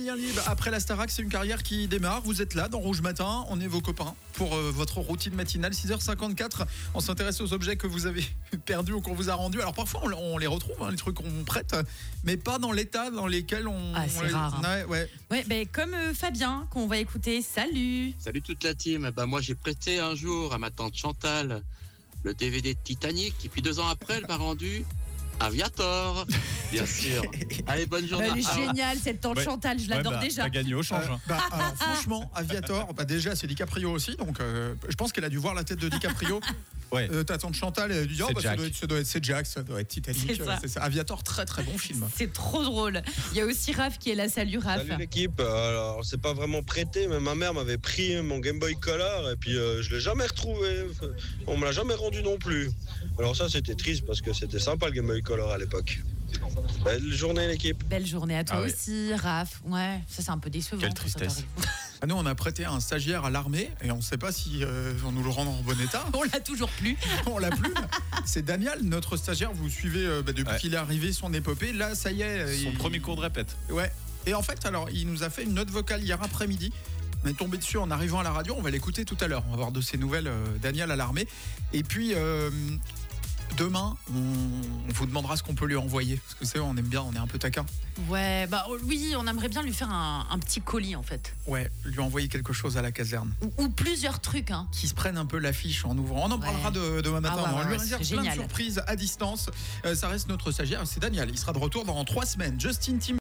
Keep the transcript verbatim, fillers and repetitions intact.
Julien Lieb, après la Starac, c'est une carrière qui démarre. Vous êtes là dans Rouge Matin, on est vos copains pour euh, votre routine matinale. six heures cinquante-quatre, on s'intéresse aux objets que vous avez perdus ou qu'on vous a rendus. Alors parfois on, on les retrouve, hein, les trucs qu'on prête, mais pas dans l'état dans lesquels on... Ah, c'est on les... rare. Hein. Ouais, ouais. Ouais, ben, comme euh, Fabien, qu'on va écouter. Salut. Salut toute la team. Bah, moi, j'ai prêté un jour à ma tante Chantal le D V D de Titanic, et puis deux ans après, elle m'a rendu Aviator, bien sûr. Allez, bonne journée. Elle est géniale, cette tante Ouais. Chantal, je l'adore Ouais, bah, déjà. T'as gagné au change. Euh, bah, alors, franchement, Aviator, bah, déjà c'est DiCaprio aussi, donc euh, je pense qu'elle a dû voir la tête de DiCaprio. Ouais. Euh, ta tante Chantal, elle a dû dire C'est oh, bah, ça, Jack. doit être, ça doit être c'est Jack, ça doit être Titanic. C'est ça. euh, c'est ça. Aviator, très très bon film. C'est trop drôle. Il y a aussi Raph qui est là. Salut Raph. Salut l'équipe, alors c'est pas vraiment prêté, mais ma mère m'avait pris mon Game Boy Color et puis euh, je l'ai jamais retrouvé, on me l'a jamais rendu non plus. Alors ça c'était triste parce que c'était sympa le Game Boy Color à l'époque. Belle journée l'équipe. Belle journée à toi Ah ouais. aussi, Raph. Ouais, ça c'est un peu décevant. Quelle quand ça tristesse. t'arrive. Ah, nous on a prêté un stagiaire à l'armée et on ne sait pas si euh, on nous le rend en bon état. On l'a toujours plus. On l'a plus. C'est Daniel, notre stagiaire. Vous suivez euh, bah, depuis Ouais. qu'il est arrivé son épopée. Là, ça y est. Son il... premier cours de répète. Ouais. Et en fait, alors, il nous a fait une note vocale hier après-midi. On est tombé dessus en arrivant à la radio. On va l'écouter tout à l'heure. On va voir de ses nouvelles, euh, Daniel à l'armée. Et puis. Euh, Demain, on, on vous demandera ce qu'on peut lui envoyer. Parce que c'est on aime bien, on est un peu taquin. Ouais, bah oui, on aimerait bien lui faire un, un petit colis en fait. Ouais, lui envoyer quelque chose à la caserne. Ou, ou plusieurs trucs, hein. Qui se prennent un peu l'affiche en ouvrant. On en Ouais. parlera de, demain matin. Ah ouais, on ouais, lui ouais, réserve c'est plein de génial. surprises à distance. Euh, ça reste notre stagiaire, c'est Daniel. Il sera de retour dans trois semaines. Justin Timberlake.